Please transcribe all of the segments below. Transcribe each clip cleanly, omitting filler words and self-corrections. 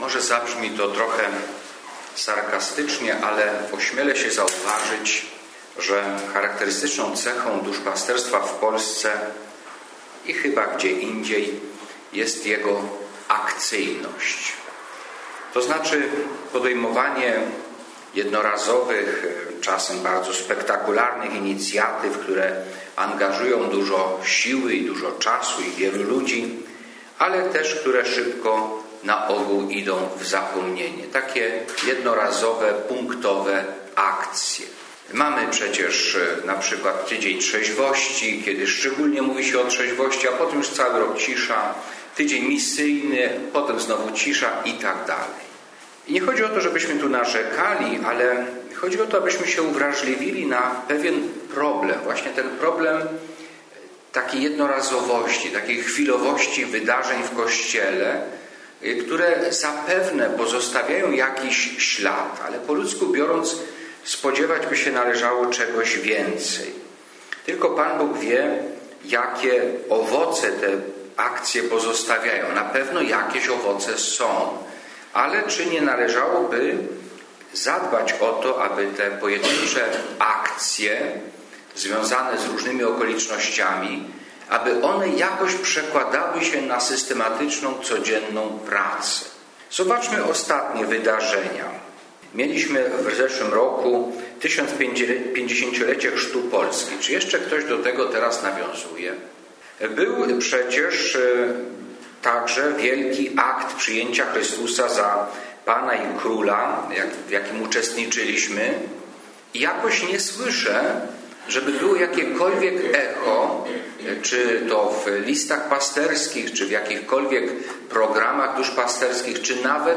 Może zabrzmi to trochę sarkastycznie, ale ośmielę się zauważyć, że charakterystyczną cechą duszpasterstwa w Polsce i chyba gdzie indziej jest jego akcyjność. To znaczy podejmowanie jednorazowych, czasem bardzo spektakularnych inicjatyw, które angażują dużo siły i dużo czasu i wielu ludzi, ale też które szybko na ogół idą w zapomnienie. Takie jednorazowe, punktowe akcje. Mamy przecież na przykład Tydzień Trzeźwości, kiedy szczególnie mówi się o trzeźwości, a potem już cały rok cisza. Tydzień misyjny, potem znowu cisza i tak dalej. I nie chodzi o to, żebyśmy tu narzekali, ale chodzi o to, abyśmy się uwrażliwili na pewien problem. Właśnie ten problem takiej jednorazowości, takiej chwilowości wydarzeń w Kościele, które zapewne pozostawiają jakiś ślad, ale po ludzku biorąc spodziewać by się należało czegoś więcej. Tylko Pan Bóg wie, jakie owoce te akcje pozostawiają. Na pewno jakieś owoce są, ale czy nie należałoby zadbać o to, aby te pojedyncze akcje związane z różnymi okolicznościami, aby one jakoś przekładały się na systematyczną, codzienną pracę. Zobaczmy ostatnie wydarzenia. Mieliśmy w zeszłym roku 1050-lecie Chrztu Polski. Czy jeszcze ktoś do tego teraz nawiązuje? Był przecież także wielki akt przyjęcia Chrystusa za Pana i Króla, w jakim uczestniczyliśmy. I jakoś nie słyszę, żeby było jakiekolwiek echo, czy to w listach pasterskich, czy w jakichkolwiek programach duszpasterskich, czy nawet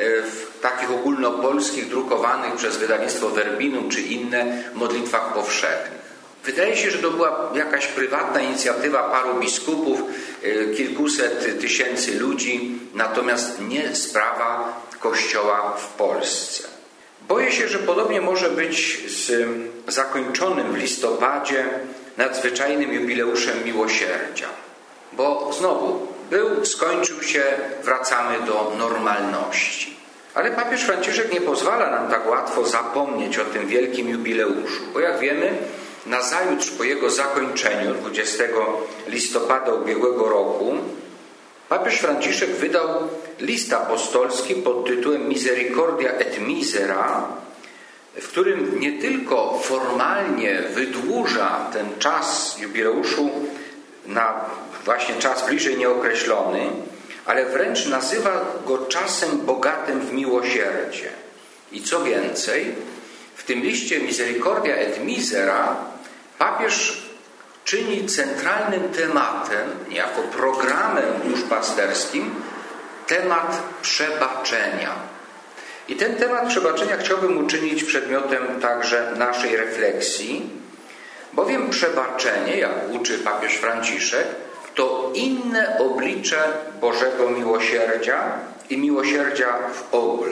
w takich ogólnopolskich, drukowanych przez wydawnictwo Verbinum, czy inne modlitwach powszechnych. Wydaje się, że to była jakaś prywatna inicjatywa paru biskupów, kilkuset tysięcy ludzi, natomiast nie sprawa Kościoła w Polsce. Boję się, że podobnie może być z zakończonym w listopadzie nadzwyczajnym jubileuszem miłosierdzia. Bo znowu skończył się, wracamy do normalności. Ale papież Franciszek nie pozwala nam tak łatwo zapomnieć o tym wielkim jubileuszu, bo jak wiemy, nazajutrz po jego zakończeniu, 20 listopada ubiegłego roku, papież Franciszek wydał list apostolski pod tytułem Misericordia et Misera, w którym nie tylko formalnie wydłuża ten czas jubileuszu na właśnie czas bliżej nieokreślony, ale wręcz nazywa go czasem bogatym w miłosierdzie. I co więcej, w tym liście Misericordia et Misera papież czyni centralnym tematem, niejako programem duszpasterskim, temat przebaczenia. I ten temat przebaczenia chciałbym uczynić przedmiotem także naszej refleksji, bowiem przebaczenie, jak uczy papież Franciszek, to inne oblicze Bożego miłosierdzia i miłosierdzia w ogóle.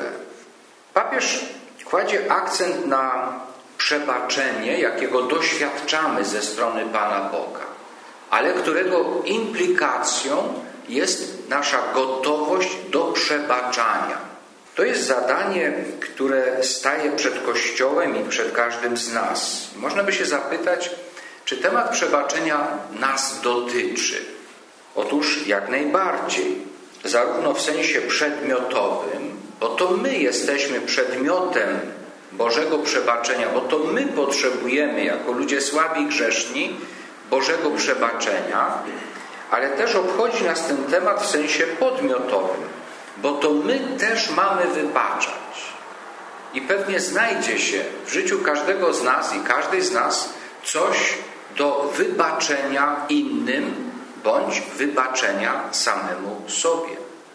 Papież kładzie akcent na przebaczenie, jakiego doświadczamy ze strony Pana Boga, ale którego implikacją jest nasza gotowość do przebaczania. To jest zadanie, które staje przed Kościołem i przed każdym z nas. Można by się zapytać, czy temat przebaczenia nas dotyczy? Otóż jak najbardziej, zarówno w sensie przedmiotowym, bo to my jesteśmy przedmiotem Bożego przebaczenia, bo to my potrzebujemy jako ludzie słabi i grzeszni Bożego przebaczenia, ale też obchodzi nas ten temat w sensie podmiotowym, bo to my też mamy wybaczać. I pewnie znajdzie się w życiu każdego z nas i każdej z nas coś do wybaczenia innym bądź wybaczenia samemu sobie.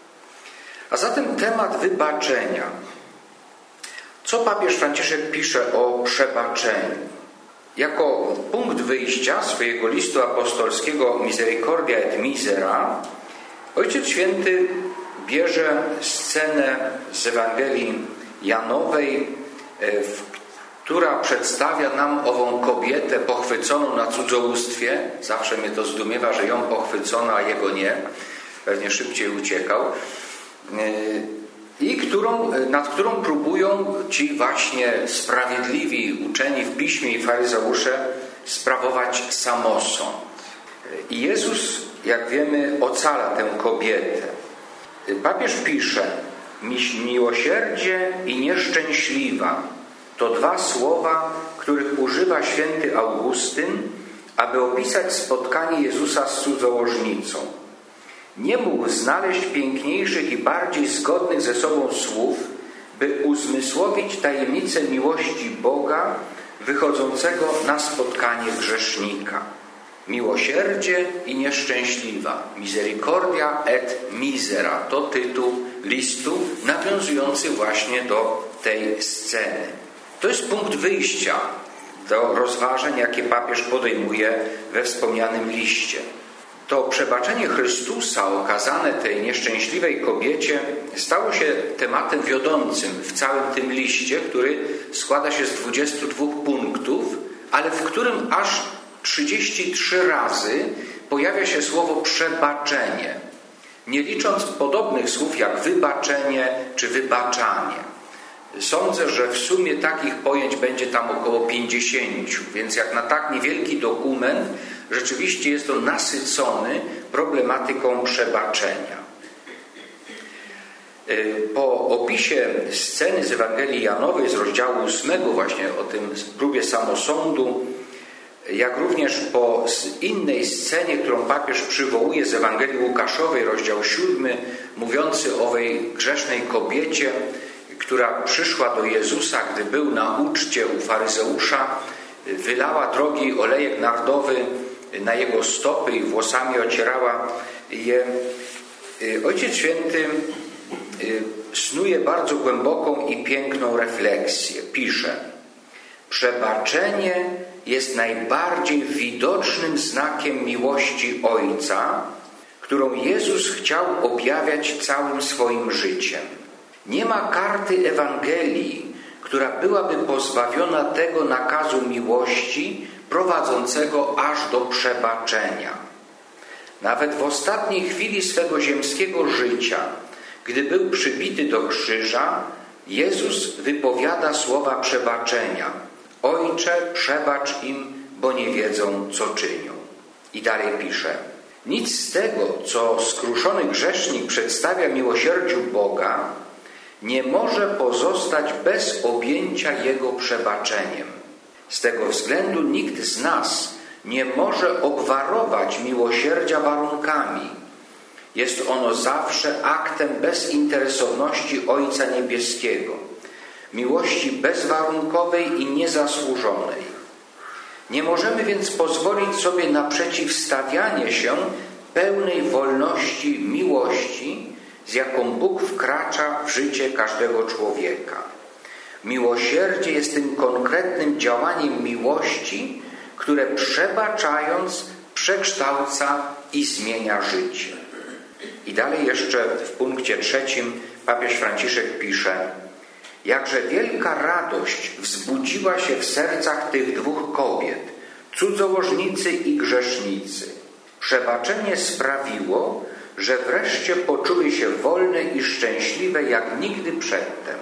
A zatem temat wybaczenia. Co papież Franciszek pisze o przebaczeniu? Jako punkt wyjścia swojego listu apostolskiego Misericordia et Misera Ojciec Święty bierze scenę z Ewangelii Janowej, która przedstawia nam ową kobietę pochwyconą na cudzołóstwie. Zawsze mnie to zdumiewa, że ją pochwycono, a jego nie. Pewnie szybciej uciekał. I nad którą próbują ci właśnie sprawiedliwi uczeni w piśmie i faryzeusze sprawować samosąd. I Jezus, jak wiemy, ocala tę kobietę. Papież pisze: miłosierdzie i nieszczęśliwa to dwa słowa, których używa święty Augustyn, aby opisać spotkanie Jezusa z cudzołożnicą. Nie mógł znaleźć piękniejszych i bardziej zgodnych ze sobą słów, by uzmysłowić tajemnicę miłości Boga wychodzącego na spotkanie grzesznika. Miłosierdzie i nieszczęśliwa. Misericordia et misera. To tytuł listu nawiązujący właśnie do tej sceny. To jest punkt wyjścia do rozważań, jakie papież podejmuje we wspomnianym liście. To przebaczenie Chrystusa okazane tej nieszczęśliwej kobiecie stało się tematem wiodącym w całym tym liście, który składa się z 22 punktów, ale w którym aż 33 razy pojawia się słowo przebaczenie, nie licząc podobnych słów jak wybaczenie czy wybaczanie. Sądzę, że w sumie takich pojęć będzie tam około 50, więc jak na tak niewielki dokument rzeczywiście jest on nasycony problematyką przebaczenia. Po opisie sceny z Ewangelii Janowej z rozdziału 8 właśnie o tym próbie samosądu, jak również po innej scenie, którą papież przywołuje z Ewangelii Łukaszowej, rozdział 7, mówiący o owej grzesznej kobiecie, która przyszła do Jezusa, gdy był na uczcie u faryzeusza, wylała drogi olejek nardowy na jego stopy i włosami ocierała je. Ojciec Święty snuje bardzo głęboką i piękną refleksję. Pisze: przebaczenie jest najbardziej widocznym znakiem miłości Ojca, którą Jezus chciał objawiać całym swoim życiem. Nie ma karty Ewangelii, która byłaby pozbawiona tego nakazu miłości prowadzącego aż do przebaczenia. Nawet w ostatniej chwili swego ziemskiego życia, gdy był przybity do krzyża, Jezus wypowiada słowa przebaczenia: Ojcze, przebacz im, bo nie wiedzą, co czynią. I dalej pisze: nic z tego, co skruszony grzesznik przedstawia miłosierdziu Boga, nie może pozostać bez objęcia Jego przebaczeniem. Z tego względu nikt z nas nie może obwarować miłosierdzia warunkami. Jest ono zawsze aktem bezinteresowności Ojca Niebieskiego, miłości bezwarunkowej i niezasłużonej. Nie możemy więc pozwolić sobie na przeciwstawianie się pełnej wolności miłości, z jaką Bóg wkracza w życie każdego człowieka. Miłosierdzie jest tym konkretnym działaniem miłości, które przebaczając przekształca i zmienia życie. I dalej jeszcze w punkcie 3 papież Franciszek pisze: jakże wielka radość wzbudziła się w sercach tych dwóch kobiet, cudzołożnicy i grzesznicy. Przebaczenie sprawiło, że wreszcie poczuły się wolne i szczęśliwe jak nigdy przedtem.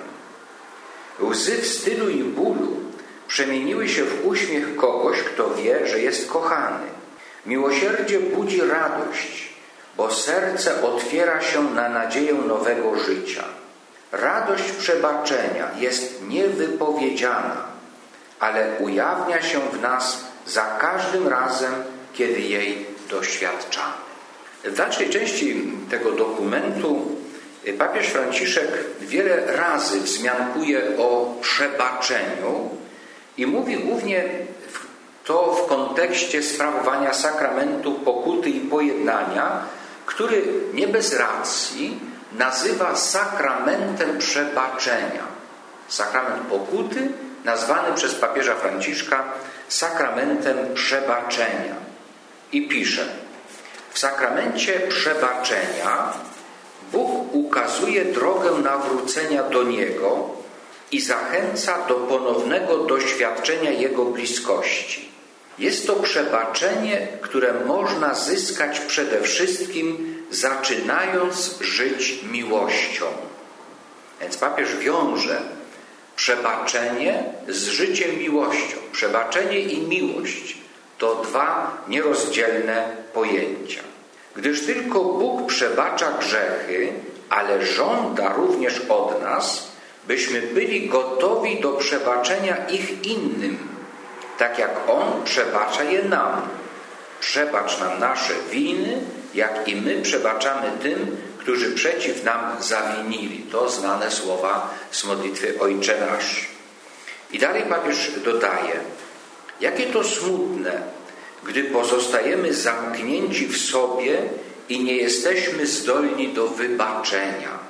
Łzy wstydu i bólu przemieniły się w uśmiech kogoś, kto wie, że jest kochany. Miłosierdzie budzi radość, bo serce otwiera się na nadzieję nowego życia. Radość przebaczenia jest niewypowiedziana, ale ujawnia się w nas za każdym razem, kiedy jej doświadczamy. W dalszej części tego dokumentu papież Franciszek wiele razy wzmiankuje o przebaczeniu i mówi głównie to w kontekście sprawowania sakramentu pokuty i pojednania, który nie bez racji nazywa sakramentem przebaczenia. Sakrament pokuty nazwany przez papieża Franciszka sakramentem przebaczenia. I pisze: w sakramencie przebaczenia Bóg ukazuje drogę nawrócenia do Niego i zachęca do ponownego doświadczenia Jego bliskości. Jest to przebaczenie, które można zyskać przede wszystkim zaczynając żyć miłością. Więc papież wiąże przebaczenie z życiem miłością. Przebaczenie i miłość to dwa nierozdzielne pojęcia. Gdyż tylko Bóg przebacza grzechy, ale żąda również od nas, byśmy byli gotowi do przebaczenia ich innym, tak jak On przebacza je nam. Przebacz nam nasze winy, jak i my przebaczamy tym, którzy przeciw nam zawinili. To znane słowa z modlitwy Ojcze Nasz. I dalej papież dodaje, jakie to smutne, gdy pozostajemy zamknięci w sobie i nie jesteśmy zdolni do wybaczenia.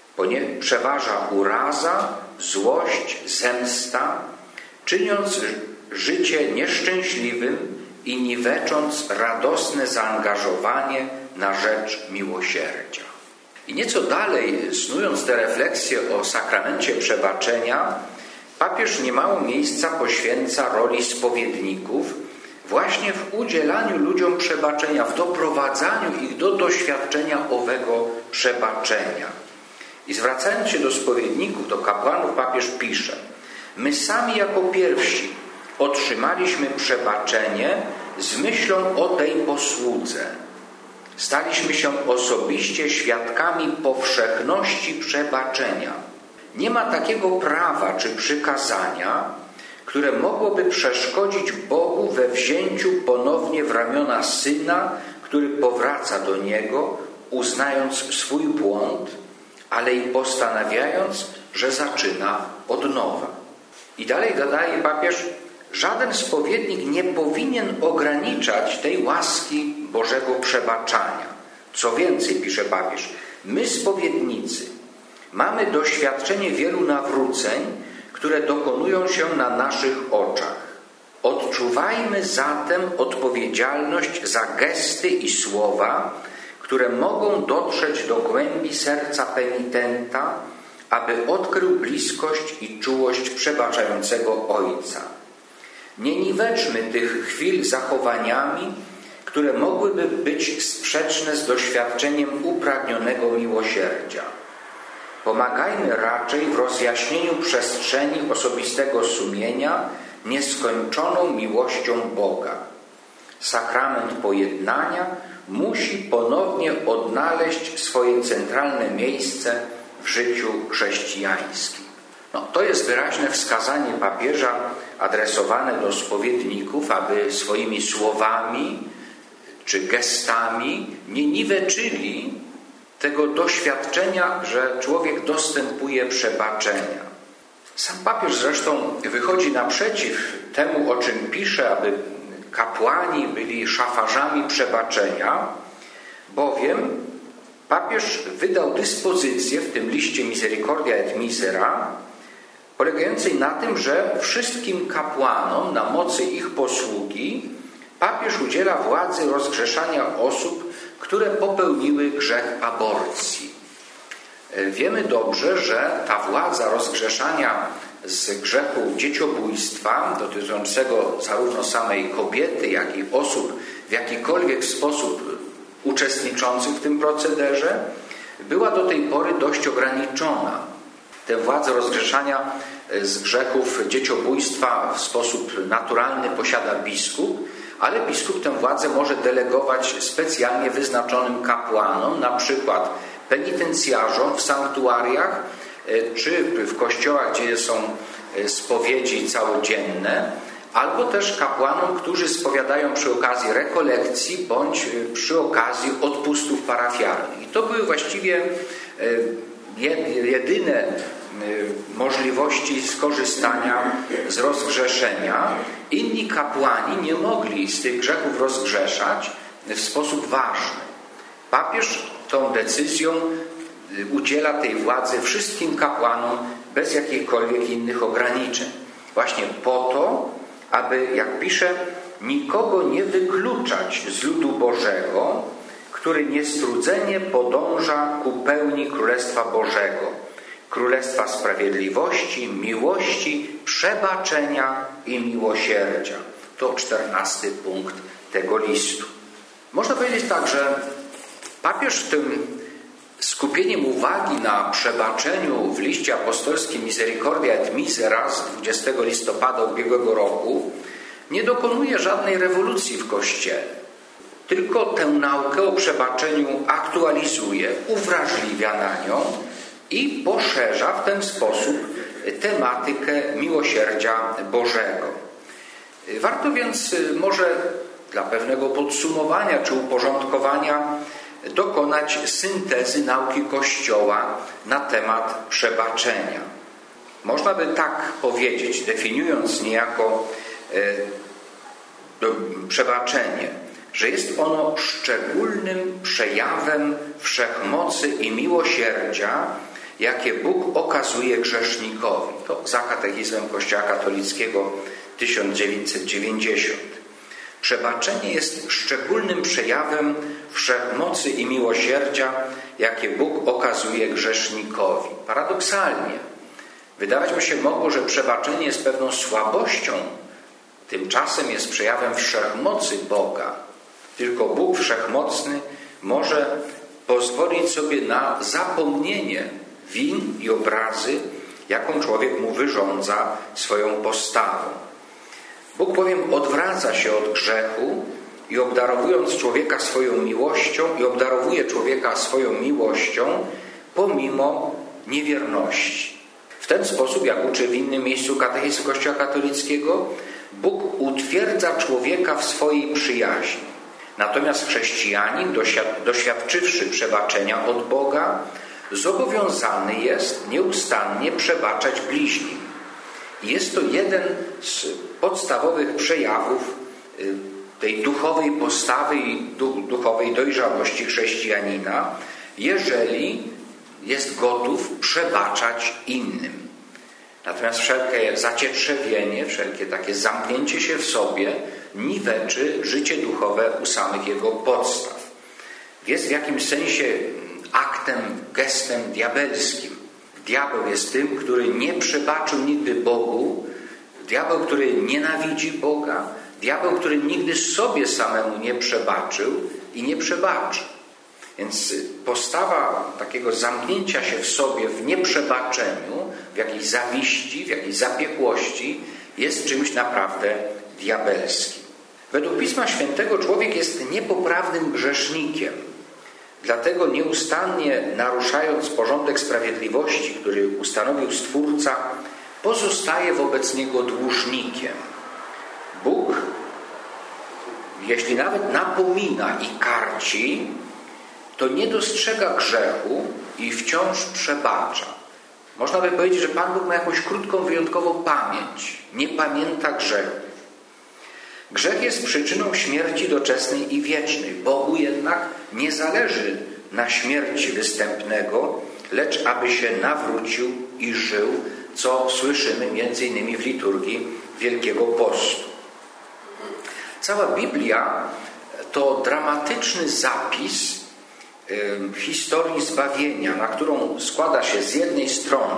Przeważa uraza, złość, zemsta, czyniąc życie nieszczęśliwym i niwecząc radosne zaangażowanie na rzecz miłosierdzia. I nieco dalej, snując te refleksje o sakramencie przebaczenia, papież niemało miejsca poświęca roli spowiedników właśnie w udzielaniu ludziom przebaczenia, w doprowadzaniu ich do doświadczenia owego przebaczenia. I zwracając się do spowiedników, do kapłanów, papież pisze: my sami jako pierwsi otrzymaliśmy przebaczenie z myślą o tej posłudze. Staliśmy się osobiście świadkami powszechności przebaczenia. Nie ma takiego prawa czy przykazania, które mogłoby przeszkodzić Bogu we wzięciu ponownie w ramiona Syna, który powraca do Niego, uznając swój błąd, ale i postanawiając, że zaczyna od nowa. I dalej dodaje papież: żaden spowiednik nie powinien ograniczać tej łaski Bożego przebaczania. Co więcej, pisze papież, my spowiednicy mamy doświadczenie wielu nawróceń, które dokonują się na naszych oczach. Odczuwajmy zatem odpowiedzialność za gesty i słowa, które mogą dotrzeć do głębi serca penitenta, aby odkrył bliskość i czułość przebaczającego Ojca. Nie niweczmy tych chwil zachowaniami, które mogłyby być sprzeczne z doświadczeniem upragnionego miłosierdzia. Pomagajmy raczej w rozjaśnieniu przestrzeni osobistego sumienia nieskończoną miłością Boga. Sakrament pojednania musi ponownie odnaleźć swoje centralne miejsce w życiu chrześcijańskim. To jest wyraźne wskazanie papieża adresowane do spowiedników, aby swoimi słowami czy gestami nie niweczyli tego doświadczenia, że człowiek dostępuje przebaczenia. Sam papież zresztą wychodzi naprzeciw temu, o czym pisze, aby kapłani byli szafarzami przebaczenia, bowiem papież wydał dyspozycję w tym liście Misericordia et Misera, polegającej na tym, że wszystkim kapłanom na mocy ich posługi papież udziela władzy rozgrzeszania osób, które popełniły grzech aborcji. Wiemy dobrze, że ta władza rozgrzeszania z grzechu dzieciobójstwa, dotyczącego zarówno samej kobiety, jak i osób w jakikolwiek sposób uczestniczących w tym procederze, była do tej pory dość ograniczona. Tę władzę rozgrzeszania z grzechów dzieciobójstwa w sposób naturalny posiada biskup, ale biskup tę władzę może delegować specjalnie wyznaczonym kapłanom, na przykład penitencjarzom w sanktuariach czy w kościołach, gdzie są spowiedzi całodzienne, albo też kapłanom, którzy spowiadają przy okazji rekolekcji bądź przy okazji odpustów parafialnych. I to były właściwie jedyne możliwości skorzystania z rozgrzeszenia. Inni kapłani nie mogli z tych grzechów rozgrzeszać w sposób ważny. Papież tą decyzją udziela tej władzy wszystkim kapłanom bez jakichkolwiek innych ograniczeń. Właśnie po to, aby, jak pisze, nikogo nie wykluczać z ludu Bożego, który niestrudzenie podąża ku pełni Królestwa Bożego, Królestwa Sprawiedliwości, miłości, przebaczenia i miłosierdzia. To 14 punkt tego listu. Można powiedzieć tak, że papież w tym skupieniem uwagi na przebaczeniu w liście apostolskim Misericordia et Misera z 20 listopada ubiegłego roku nie dokonuje żadnej rewolucji w Kościele. Tylko tę naukę o przebaczeniu aktualizuje, uwrażliwia na nią i poszerza w ten sposób tematykę miłosierdzia Bożego. Warto więc może dla pewnego podsumowania czy uporządkowania dokonać syntezy nauki Kościoła na temat przebaczenia. Można by tak powiedzieć, definiując niejako przebaczenie, że jest ono szczególnym przejawem wszechmocy i miłosierdzia, jakie Bóg okazuje grzesznikowi. To za katechizmem Kościoła katolickiego 1990. Przebaczenie jest szczególnym przejawem wszechmocy i miłosierdzia, jakie Bóg okazuje grzesznikowi. Paradoksalnie, wydawać by się mogło, że przebaczenie jest pewną słabością, tymczasem jest przejawem wszechmocy Boga. Tylko Bóg wszechmocny może pozwolić sobie na zapomnienie win i obrazy, jaką człowiek mu wyrządza swoją postawą. Bóg bowiem odwraca się od grzechu i obdarowując człowieka swoją miłością i obdarowuje człowieka swoją miłością pomimo niewierności. W ten sposób, jak uczy w innym miejscu katechizm Kościoła katolickiego, Bóg utwierdza człowieka w swojej przyjaźni. Natomiast chrześcijanin, doświadczywszy przebaczenia od Boga, zobowiązany jest nieustannie przebaczać bliźnim. Jest to jeden z podstawowych przejawów tej duchowej postawy i duchowej dojrzałości chrześcijanina, jeżeli jest gotów przebaczać innym. Natomiast wszelkie zacietrzewienie, wszelkie takie zamknięcie się w sobie niweczy życie duchowe u samych jego podstaw. Jest w jakimś sensie aktem, gestem diabelskim. Diabeł jest tym, który nie przebaczył nigdy Bogu, diabeł, który nienawidzi Boga, diabeł, który nigdy sobie samemu nie przebaczył i nie przebaczy. Więc postawa takiego zamknięcia się w sobie, w nieprzebaczeniu, w jakiejś zawiści, w jakiejś zapiekłości jest czymś naprawdę diabelskim. Według Pisma Świętego człowiek jest niepoprawnym grzesznikiem. Dlatego nieustannie naruszając porządek sprawiedliwości, który ustanowił Stwórca, pozostaje wobec niego dłużnikiem. Bóg, jeśli nawet napomina i karci, to nie dostrzega grzechu i wciąż przebacza. Można by powiedzieć, że Pan Bóg ma jakąś krótką, wyjątkową pamięć. Nie pamięta grzechu. Grzech jest przyczyną śmierci doczesnej i wiecznej. Bogu jednak nie zależy na śmierci występnego, lecz aby się nawrócił i żył, co słyszymy m.in. w liturgii Wielkiego Postu. Cała Biblia to dramatyczny zapis historii zbawienia, na którą składa się z jednej strony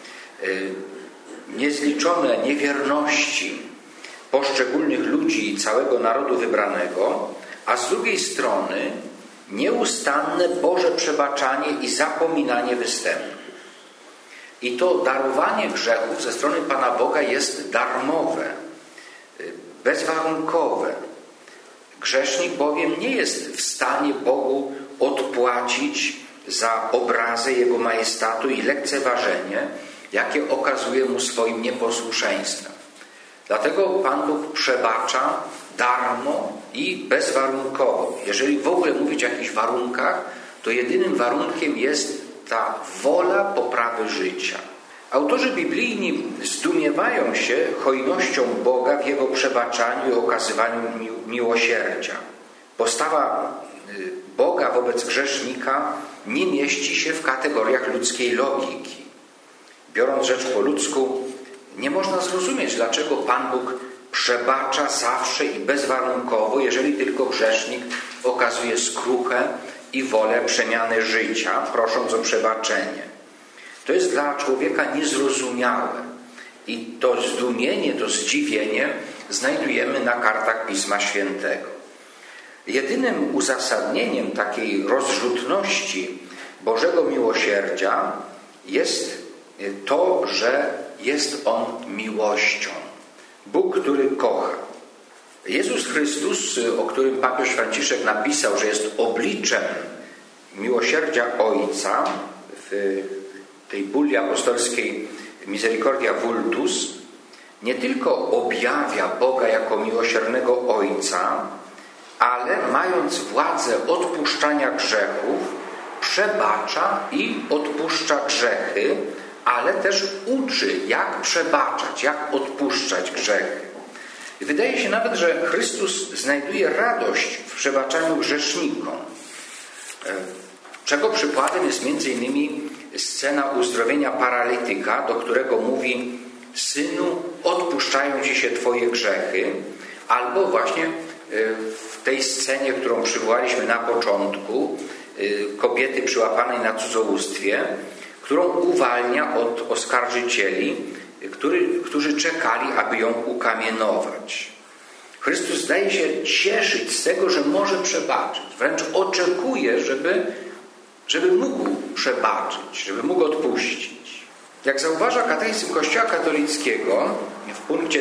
niezliczone niewierności poszczególnych ludzi i całego narodu wybranego, a z drugiej strony nieustanne Boże przebaczanie i zapominanie występów. I to darowanie grzechów ze strony Pana Boga jest darmowe, bezwarunkowe. Grzesznik bowiem nie jest w stanie Bogu odpłacić za obrazę Jego majestatu i lekceważenie, jakie okazuje mu swoim nieposłuszeństwem. Dlatego Pan Bóg przebacza darmo i bezwarunkowo. Jeżeli w ogóle mówić o jakichś warunkach, to jedynym warunkiem jest ta wola poprawy życia. Autorzy biblijni zdumiewają się hojnością Boga w Jego przebaczaniu i okazywaniu miłosierdzia. Postawa Boga wobec grzesznika nie mieści się w kategoriach ludzkiej logiki. Biorąc rzecz po ludzku, nie można zrozumieć, dlaczego Pan Bóg przebacza zawsze i bezwarunkowo, jeżeli tylko grzesznik okazuje skruchę i wolę przemiany życia, prosząc o przebaczenie. To jest dla człowieka niezrozumiałe. I to zdumienie, to zdziwienie znajdujemy na kartach Pisma Świętego. Jedynym uzasadnieniem takiej rozrzutności Bożego miłosierdzia jest to, że jest On miłością. Bóg, który kocha. Jezus Chrystus, o którym papież Franciszek napisał, że jest obliczem miłosierdzia Ojca w tej bulli apostolskiej Misericordia Vultus, nie tylko objawia Boga jako miłosiernego Ojca, ale mając władzę odpuszczania grzechów, przebacza i odpuszcza grzechy, ale też uczy, jak przebaczać, jak odpuszczać grzechy. I wydaje się nawet, że Chrystus znajduje radość w przebaczaniu grzesznikom, czego przykładem jest m.in. scena uzdrowienia paralityka, do którego mówi: Synu, odpuszczają Ci się Twoje grzechy, albo właśnie w tej scenie, którą przywołaliśmy na początku, kobiety przyłapanej na cudzołóstwie, którą uwalnia od oskarżycieli, którzy czekali, aby ją ukamienować. Chrystus zdaje się cieszyć z tego, że może przebaczyć. Wręcz oczekuje, żeby mógł przebaczyć, żeby mógł odpuścić. Jak zauważa katechizm Kościoła katolickiego w punkcie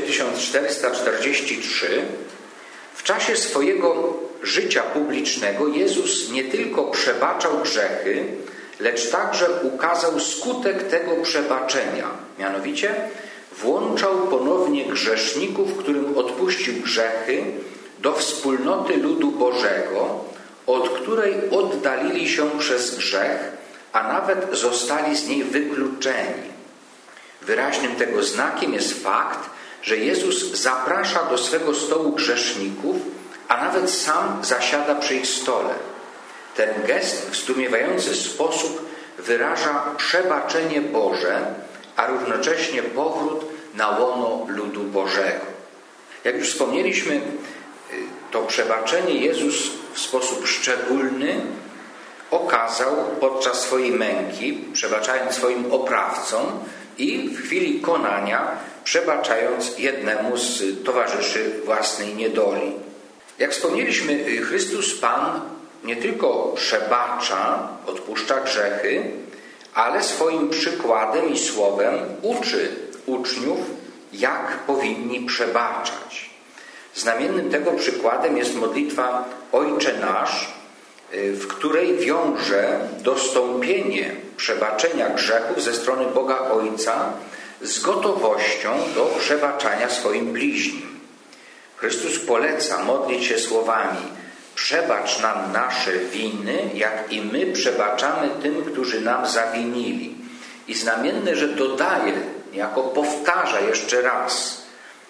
1443, w czasie swojego życia publicznego Jezus nie tylko przebaczał grzechy, lecz także ukazał skutek tego przebaczenia. Mianowicie włączał ponownie grzeszników, którym odpuścił grzechy, do wspólnoty ludu Bożego, od której oddalili się przez grzech, a nawet zostali z niej wykluczeni. Wyraźnym tego znakiem jest fakt, że Jezus zaprasza do swego stołu grzeszników, a nawet sam zasiada przy ich stole. Ten gest w zdumiewający sposób wyraża przebaczenie Boże, a równocześnie powrót na łono ludu Bożego. Jak już wspomnieliśmy, to przebaczenie Jezus w sposób szczególny okazał podczas swojej męki, przebaczając swoim oprawcom, i w chwili konania przebaczając jednemu z towarzyszy własnej niedoli. Jak wspomnieliśmy, Chrystus Pan nie tylko przebacza, odpuszcza grzechy, ale swoim przykładem i słowem uczy uczniów, jak powinni przebaczać. Znamiennym tego przykładem jest modlitwa Ojcze Nasz, w której wiąże dostąpienie przebaczenia grzechów ze strony Boga Ojca z gotowością do przebaczania swoim bliźnim. Chrystus poleca modlić się słowami: przebacz nam nasze winy, jak i my przebaczamy tym, którzy nam zawinili. I znamienne, że dodaje, niejako powtarza jeszcze raz: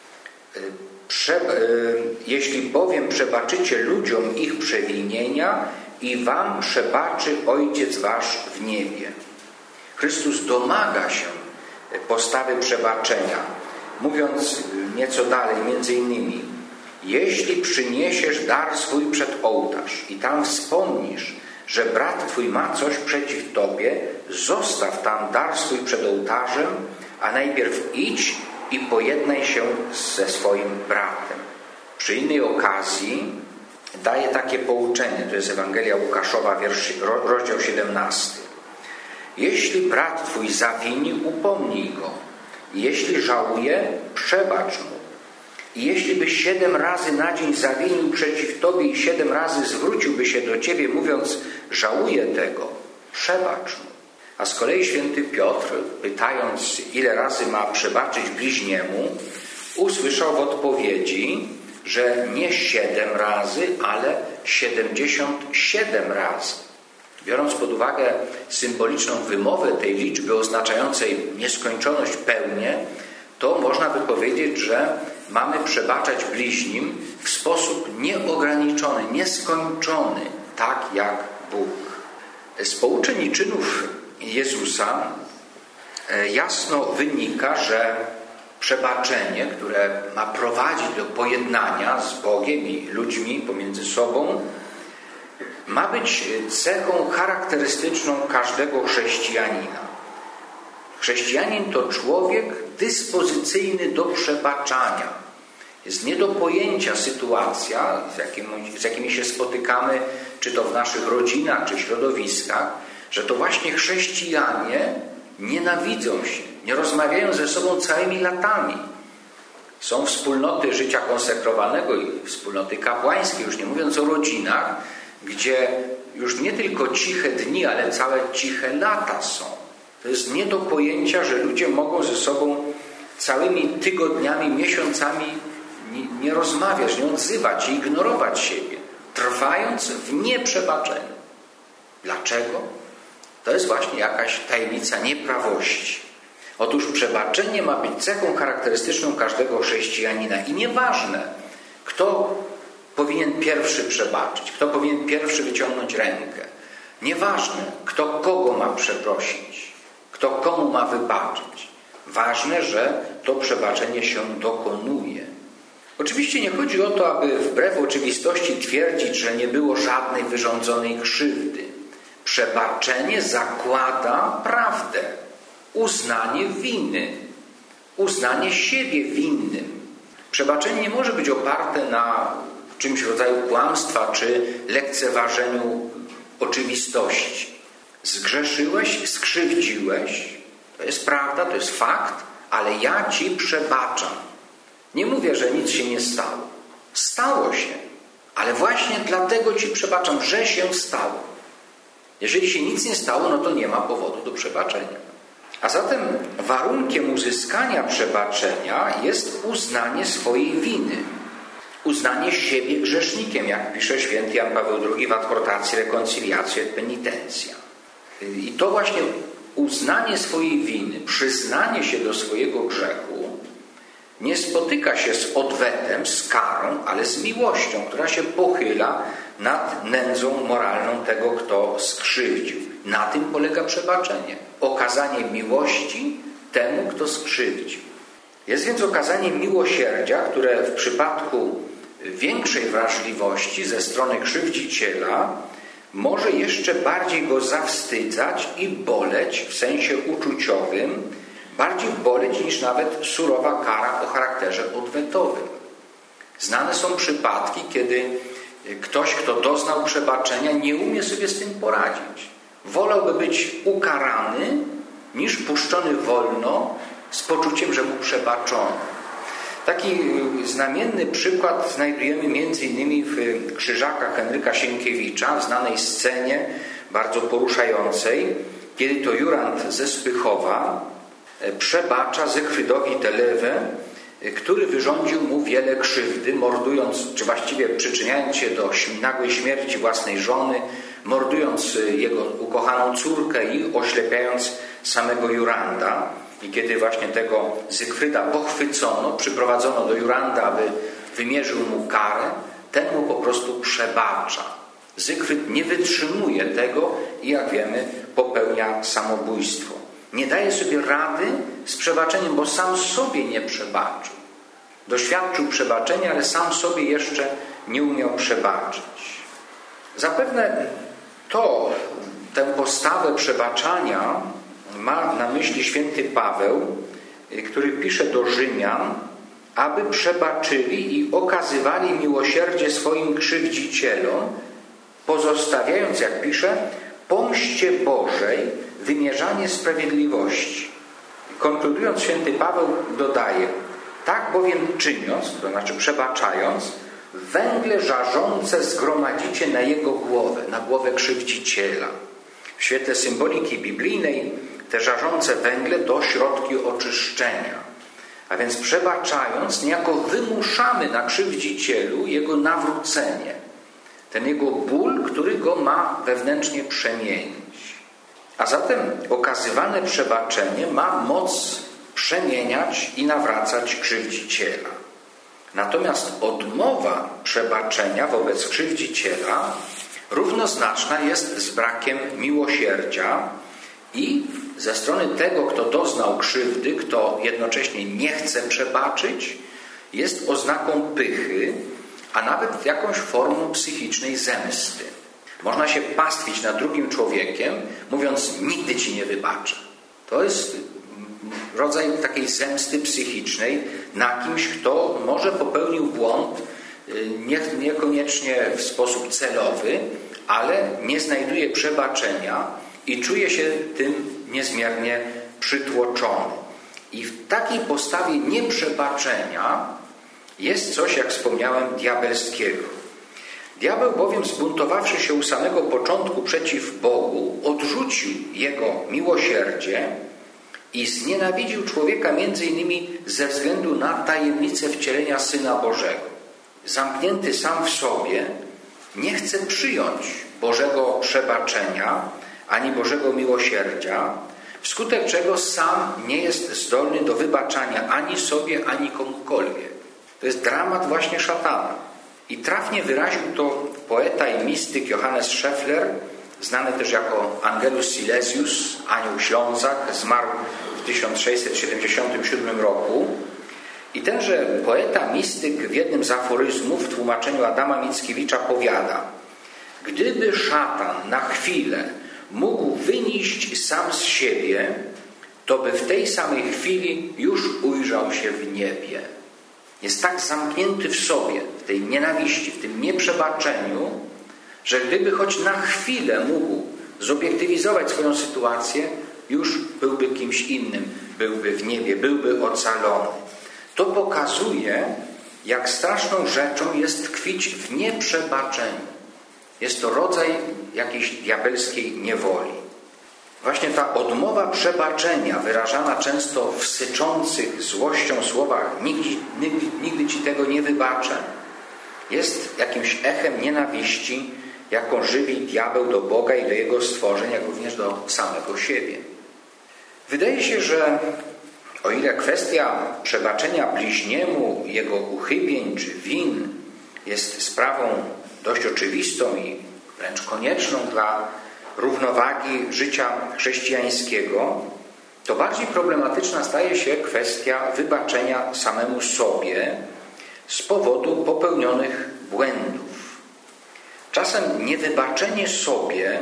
jeśli bowiem przebaczycie ludziom ich przewinienia, i wam przebaczy Ojciec wasz w niebie. Chrystus domaga się postawy przebaczenia, mówiąc nieco dalej, między innymi: jeśli przyniesiesz dar swój przed ołtarz i tam wspomnisz, że brat twój ma coś przeciw tobie, zostaw tam dar swój przed ołtarzem, a najpierw idź i pojednaj się ze swoim bratem. Przy innej okazji daje takie pouczenie, to jest Ewangelia Łukaszowa, rozdział 17. Jeśli brat twój zawini, upomnij go. Jeśli żałuje, przebacz mu. I jeśli byś 7 razy na dzień zawinił przeciw tobie i 7 razy zwróciłby się do ciebie, mówiąc: żałuję tego, przebacz mu. A z kolei święty Piotr, pytając, ile razy ma przebaczyć bliźniemu, usłyszał w odpowiedzi, że nie 7 razy, ale 77 razy. Biorąc pod uwagę symboliczną wymowę tej liczby oznaczającej nieskończoność pełnię, to można by powiedzieć, że mamy przebaczać bliźnim w sposób nieograniczony, nieskończony, tak jak Bóg. Z pouczeń i czynów Jezusa jasno wynika, że przebaczenie, które ma prowadzić do pojednania z Bogiem i ludźmi pomiędzy sobą, ma być cechą charakterystyczną każdego chrześcijanina. Chrześcijanin to człowiek dyspozycyjny do przebaczania. Jest nie do pojęcia sytuacja, z jakimi się spotykamy, czy to w naszych rodzinach, czy środowiskach, że to właśnie chrześcijanie nienawidzą się, nie rozmawiają ze sobą całymi latami. Są wspólnoty życia konsekrowanego i wspólnoty kapłańskie, już nie mówiąc o rodzinach, gdzie już nie tylko ciche dni, ale całe ciche lata są. To jest nie do pojęcia, że ludzie mogą ze sobą całymi tygodniami, miesiącami nie rozmawiać, nie odzywać się, ignorować siebie, trwając w nieprzebaczeniu. Dlaczego? To jest właśnie jakaś tajemnica nieprawości. Otóż przebaczenie ma być cechą charakterystyczną każdego chrześcijanina i nieważne, kto powinien pierwszy przebaczyć, kto powinien pierwszy wyciągnąć rękę. Nieważne, kto kogo ma przeprosić, kto komu ma wybaczyć. Ważne, że to przebaczenie się dokonuje. Oczywiście nie chodzi o to, aby wbrew oczywistości twierdzić, że nie było żadnej wyrządzonej krzywdy. Przebaczenie zakłada prawdę, uznanie winy, uznanie siebie winnym. Przebaczenie nie może być oparte na czymś w rodzaju kłamstwa czy lekceważeniu oczywistości. Zgrzeszyłeś, skrzywdziłeś, to jest prawda, to jest fakt, ale ja Ci przebaczam. Nie mówię, że nic się nie stało. Stało się, ale właśnie dlatego Ci przebaczam, że się stało. Jeżeli się nic nie stało, no to nie ma powodu do przebaczenia. A zatem warunkiem uzyskania przebaczenia jest uznanie swojej winy. Uznanie siebie grzesznikiem, jak pisze święty Jan Paweł II w adhortacji Reconciliatio et Penitentia. I to właśnie uznanie swojej winy, przyznanie się do swojego grzechu nie spotyka się z odwetem, z karą, ale z miłością, która się pochyla nad nędzą moralną tego, kto skrzywdził. Na tym polega przebaczenie. Okazanie miłości temu, kto skrzywdził. Jest więc okazanie miłosierdzia, które w przypadku większej wrażliwości ze strony krzywdziciela może jeszcze bardziej go zawstydzać i boleć w sensie uczuciowym, bardziej boleć niż nawet surowa kara o charakterze odwetowym. Znane są przypadki, kiedy ktoś, kto doznał przebaczenia, nie umie sobie z tym poradzić. Wolałby być ukarany, niż puszczony wolno z poczuciem, że mu przebaczono. Taki znamienny przykład znajdujemy m.in. w Krzyżakach Henryka Sienkiewicza, w znanej scenie, bardzo poruszającej, kiedy to Jurand ze Spychowa przebacza Zygfrydowi Telewę, który wyrządził mu wiele krzywdy, mordując, czy właściwie przyczyniając się do nagłej śmierci własnej żony, mordując jego ukochaną córkę i oślepiając samego Juranda. I kiedy właśnie tego Zygfryda pochwycono, przyprowadzono do Juranda, aby wymierzył mu karę, ten mu po prostu przebacza. Zygfryd nie wytrzymuje tego i, jak wiemy, popełnia samobójstwo. Nie daje sobie rady z przebaczeniem, bo sam sobie nie przebaczył. Doświadczył przebaczenia, ale sam sobie jeszcze nie umiał przebaczyć. Zapewne tę postawę przebaczania ma na myśli święty Paweł, który pisze do Rzymian, aby przebaczyli i okazywali miłosierdzie swoim krzywdzicielom, pozostawiając, jak pisze, pomście Bożej wymierzanie sprawiedliwości. Konkludując, święty Paweł dodaje: tak bowiem czyniąc, to znaczy przebaczając, węgle żarzące zgromadzicie na jego głowę, na głowę krzywdziciela. W świetle symboliki biblijnej te żarzące węgle to środki oczyszczenia. A więc przebaczając, niejako wymuszamy na krzywdzicielu jego nawrócenie. Ten jego ból, który go ma wewnętrznie przemienić. A zatem okazywane przebaczenie ma moc przemieniać i nawracać krzywdziciela. Natomiast odmowa przebaczenia wobec krzywdziciela równoznaczna jest z brakiem miłosierdzia i ze strony tego, kto doznał krzywdy, kto jednocześnie nie chce przebaczyć, jest oznaką pychy, a nawet jakąś formą psychicznej zemsty. Można się pastwić nad drugim człowiekiem, mówiąc: nigdy ci nie wybaczę. To jest rodzaj takiej zemsty psychicznej na kimś, kto może popełnił błąd, niekoniecznie w sposób celowy, ale nie znajduje przebaczenia i czuje się tym niezmiernie przytłoczony. I w takiej postawie nieprzebaczenia jest coś, jak wspomniałem, diabelskiego. Diabeł bowiem, zbuntowawszy się u samego początku przeciw Bogu, odrzucił Jego miłosierdzie i znienawidził człowieka między innymi ze względu na tajemnicę wcielenia Syna Bożego. Zamknięty sam w sobie, nie chce przyjąć Bożego przebaczenia ani Bożego miłosierdzia, wskutek czego sam nie jest zdolny do wybaczania ani sobie, ani komukolwiek. To jest dramat właśnie szatana. I trafnie wyraził to poeta i mistyk Johannes Scheffler, znany też jako Angelus Silesius, anioł Ślązak, zmarł w 1677 roku. I tenże poeta, mistyk w jednym z aforyzmów w tłumaczeniu Adama Mickiewicza powiada: gdyby szatan na chwilę mógł wynieść sam z siebie, to by w tej samej chwili już ujrzał się w niebie. Jest tak zamknięty w sobie, w tej nienawiści, w tym nieprzebaczeniu, że gdyby choć na chwilę mógł zobiektywizować swoją sytuację, już byłby kimś innym, byłby w niebie, byłby ocalony. To pokazuje, jak straszną rzeczą jest tkwić w nieprzebaczeniu. Jest to rodzaj jakiejś diabelskiej niewoli. Właśnie ta odmowa przebaczenia, wyrażana często w syczących złością słowach nigdy ci tego nie wybaczę, jest jakimś echem nienawiści, jaką żywi diabeł do Boga i do Jego stworzeń, jak również do samego siebie. Wydaje się, że o ile kwestia przebaczenia bliźniemu jego uchybień czy win jest sprawą dość oczywistą i wręcz konieczną dla równowagi życia chrześcijańskiego, to bardziej problematyczna staje się kwestia wybaczenia samemu sobie z powodu popełnionych błędów. Czasem niewybaczenie sobie,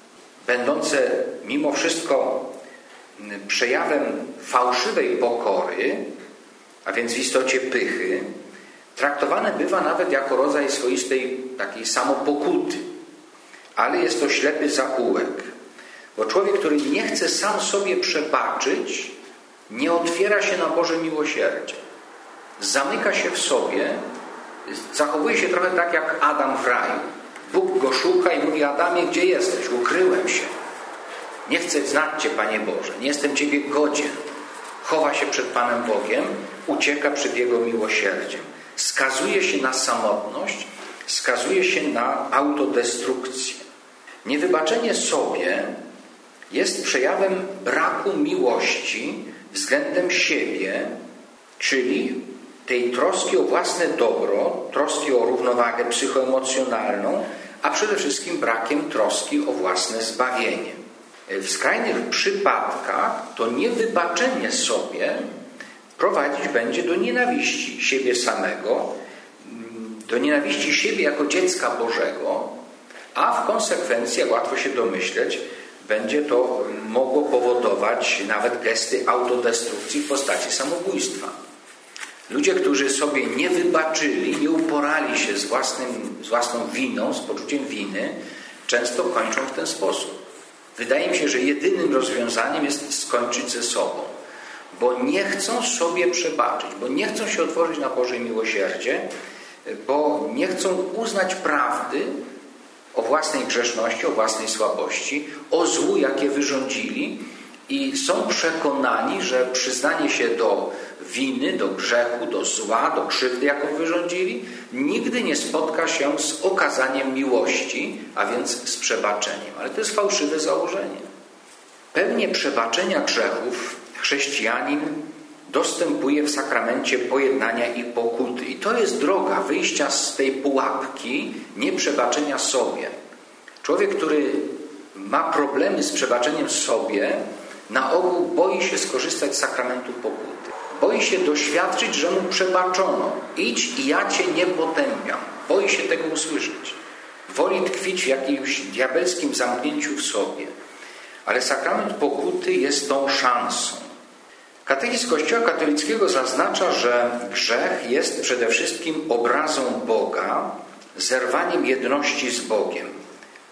będące mimo wszystko przejawem fałszywej pokory, a więc w istocie pychy, traktowane bywa nawet jako rodzaj swoistej takiej samopokuty. Ale jest to ślepy zaułek, bo człowiek, który nie chce sam sobie przebaczyć, nie otwiera się na Boże miłosierdzie. Zamyka się w sobie, zachowuje się trochę tak jak Adam w raju. Bóg go szuka i mówi: Adamie, gdzie jesteś? Ukryłem się. Nie chcę znać Cię, Panie Boże. Nie jestem Ciebie godzien. Chowa się przed Panem Bogiem, ucieka przed Jego miłosierdziem. Skazuje się na samotność, skazuje się na autodestrukcję. Niewybaczenie sobie jest przejawem braku miłości względem siebie, czyli tej troski o własne dobro, troski o równowagę psychoemocjonalną, a przede wszystkim brakiem troski o własne zbawienie. W skrajnych przypadkach to niewybaczenie sobie prowadzić będzie do nienawiści siebie samego, do nienawiści siebie jako dziecka Bożego, a w konsekwencji, jak łatwo się domyśleć, będzie to mogło powodować nawet gesty autodestrukcji w postaci samobójstwa. Ludzie, którzy sobie nie wybaczyli, nie uporali się z własną winą, z poczuciem winy, często kończą w ten sposób. Wydaje mi się, że jedynym rozwiązaniem jest skończyć ze sobą, bo nie chcą sobie przebaczyć, bo nie chcą się otworzyć na Boże miłosierdzie, bo nie chcą uznać prawdy o własnej grzeszności, o własnej słabości, o złu, jakie wyrządzili, i są przekonani, że przyznanie się do winy, do grzechu, do zła, do krzywdy, jaką wyrządzili, nigdy nie spotka się z okazaniem miłości, a więc z przebaczeniem. Ale to jest fałszywe założenie. Pełnię przebaczenia grzechów chrześcijanin dostępuje w sakramencie pojednania i pokuty. I to jest droga wyjścia z tej pułapki nieprzebaczenia sobie. Człowiek, który ma problemy z przebaczeniem sobie, na ogół boi się skorzystać z sakramentu pokuty. Boi się doświadczyć, że mu przebaczono. Idź i ja Cię nie potępiam. Boi się tego usłyszeć. Woli tkwić w jakimś diabelskim zamknięciu w sobie. Ale sakrament pokuty jest tą szansą. Katechizm Kościoła katolickiego zaznacza, że grzech jest przede wszystkim obrazą Boga, zerwaniem jedności z Bogiem.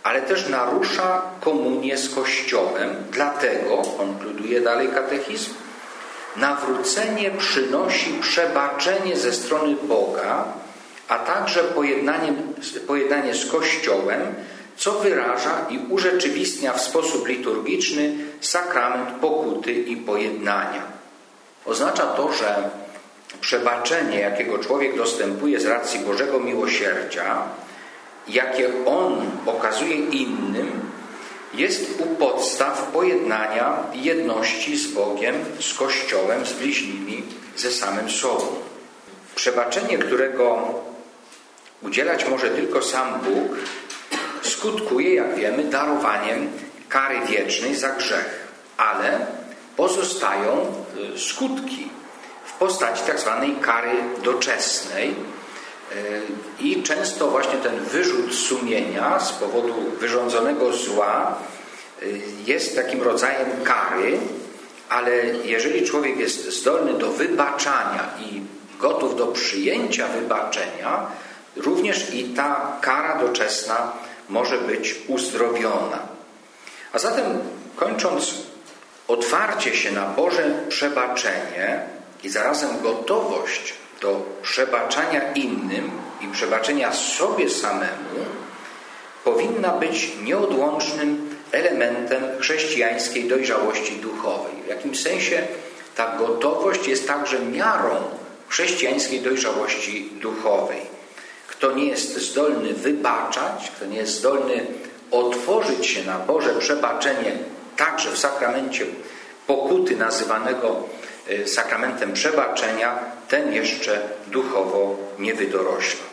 ale też narusza komunię z Kościołem. Dlatego, konkluduje dalej katechizm, nawrócenie przynosi przebaczenie ze strony Boga, a także pojednanie z Kościołem, co wyraża i urzeczywistnia w sposób liturgiczny sakrament pokuty i pojednania. Oznacza to, że przebaczenie, jakiego człowiek dostępuje z racji Bożego miłosierdzia, jakie On okazuje innym, jest u podstaw pojednania i jedności z Bogiem, z Kościołem, z bliźnimi, ze samym sobą. Przebaczenie, którego udzielać może tylko sam Bóg, skutkuje, jak wiemy, darowaniem kary wiecznej za grzech, ale pozostają skutki w postaci tak zwanej kary doczesnej i często właśnie ten wyrzut sumienia z powodu wyrządzonego zła jest takim rodzajem kary, ale jeżeli człowiek jest zdolny do wybaczania i gotów do przyjęcia wybaczenia, również i ta kara doczesna może być uzdrowiona. A zatem, kończąc, otwarcie się na Boże przebaczenie i zarazem gotowość do przebaczania innym i przebaczenia sobie samemu powinna być nieodłącznym elementem chrześcijańskiej dojrzałości duchowej. W jakimś sensie ta gotowość jest także miarą chrześcijańskiej dojrzałości duchowej. Kto nie jest zdolny wybaczać, kto nie jest zdolny otworzyć się na Boże przebaczenie także w sakramencie pokuty nazywanego sakramentem przebaczenia, ten jeszcze duchowo nie wydorośla.